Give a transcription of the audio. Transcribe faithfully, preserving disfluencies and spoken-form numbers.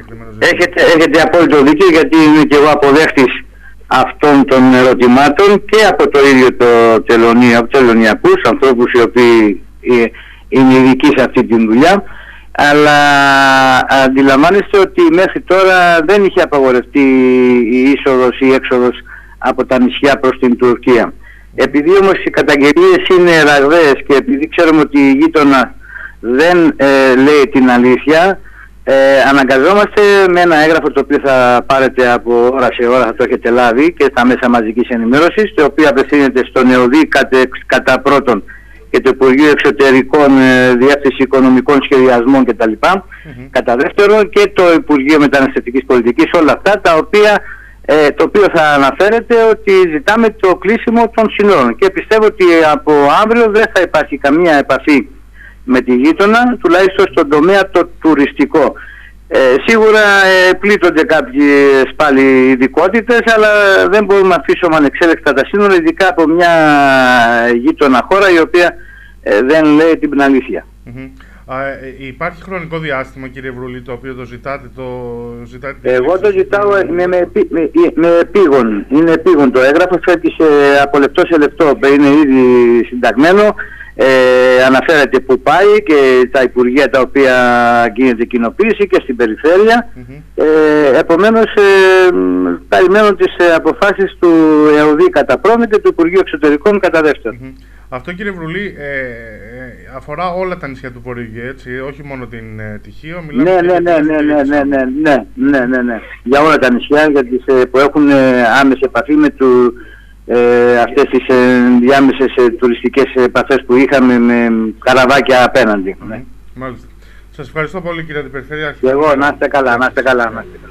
συγκεκριμένο ζήτημα. Έχετε, έχετε απόλυτο δίκιο, γιατί είμαι και εγώ αποδέχτης αυτών των ερωτημάτων και από το ίδιο το τελωνίο, από τους τελωνιακούς ανθρώπους οι οποίοι είναι ειδικοί σε αυτή τη δουλειά. Αλλά αντιλαμβάνεστε ότι μέχρι τώρα δεν είχε απαγορευτεί η είσοδος ή έξοδος από τα νησιά προς την Τουρκία. Επειδή όμως οι καταγγελίες είναι ραγδαίες και επειδή ξέρουμε ότι η γείτονα δεν ε, λέει την αλήθεια, ε, αναγκαζόμαστε με ένα έγγραφο το οποίο θα πάρετε από ώρα σε ώρα, θα το έχετε λάβει και στα μέσα μαζικής ενημέρωσης, το οποίο απευθύνεται στον ΕΟΔΗ κατά, κατά πρώτον και το Υπουργείο Εξωτερικών, ε, Διεύθυνση Οικονομικών Σχεδιασμών κτλ. Mm-hmm. Κατά δεύτερον και το Υπουργείο Μεταναστευτικής Πολιτικής, όλα αυτά τα οποία, ε, το οποίο θα αναφέρεται ότι ζητάμε το κλείσιμο των συνόρων. Και πιστεύω ότι από αύριο δεν θα υπάρχει καμία επαφή με τη γείτονα, τουλάχιστον στον τομέα το τουριστικό. Ε, σίγουρα ε, πλήττονται κάποιες πάλι ειδικότητες, αλλά δεν μπορούμε να αφήσουμε ανεξέλεκτα τα σύνορα, ειδικά από μια γείτονα χώρα η οποία ε, δεν λέει την αλήθεια. Mm-hmm. Α, ε, υπάρχει χρονικό διάστημα, κύριε Βρουλή, το οποίο το ζητάτε? Το ζητάτε Εγώ το ζητάω με, με, με, με επίγον. Είναι επίγον το έγγραφο, φέρει από λεπτό σε λεπτό. Είναι ήδη συνταγμένο. Ε, αναφέρεται που πάει και τα υπουργεία τα οποία γίνεται κοινοποίηση και στην περιφέρεια. Mm-hmm. ε, επομένως ε, περιμένω τις ε, αποφάσεις του ΕΟΔΗ κατά πρώτον και του Υπουργείου Εξωτερικών κατά δεύτερον. Mm-hmm. Αυτό, κύριε Βρουλή, ε, ε, αφορά όλα τα νησιά του Βορειογείου, έτσι, όχι μόνο την ε, Τυχείο? Ναι, ναι, ναι, ναι, ναι, ναι, ναι, ναι, ναι, ναι, ναι, για όλα τα νησιά, για τις, ε, που έχουν ε, άμεση επαφή με του Ε, αυτές τις ε, διάμεσες ε, τουριστικές επαφές που είχαμε με καραβάκια απέναντι. Mm-hmm. Ναι. Μάλιστα. Σας ευχαριστώ πολύ, κύριε Αντιπεριφερειάρχη. Και εγώ, να είστε καλά, να είστε καλά. Να είστε καλά.